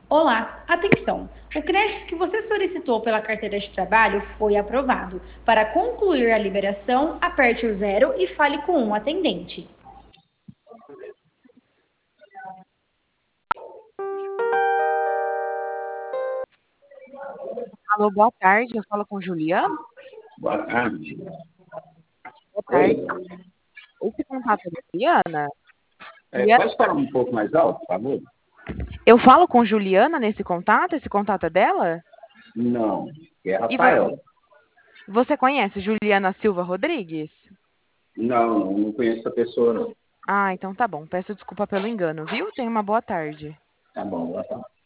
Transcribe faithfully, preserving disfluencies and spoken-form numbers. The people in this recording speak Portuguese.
Olá, atenção! O crédito que você solicitou pela carteira de trabalho foi aprovado. Para concluir a liberação, aperte o zero e fale com um atendente. Alô, boa tarde. Eu falo com Juliana. Boa tarde. Boa Oi. tarde. Esse contato é da Juliana? É, Juliana? pode falar um pouco mais alto, por favor? Eu falo com Juliana nesse contato? Esse contato é dela? Não, é E você, Rafael. você conhece Juliana Silva Rodrigues? Não, não conheço a pessoa, não. Ah, então tá bom. Peço desculpa pelo engano, viu? Tenha uma boa tarde. Tá bom, boa tarde.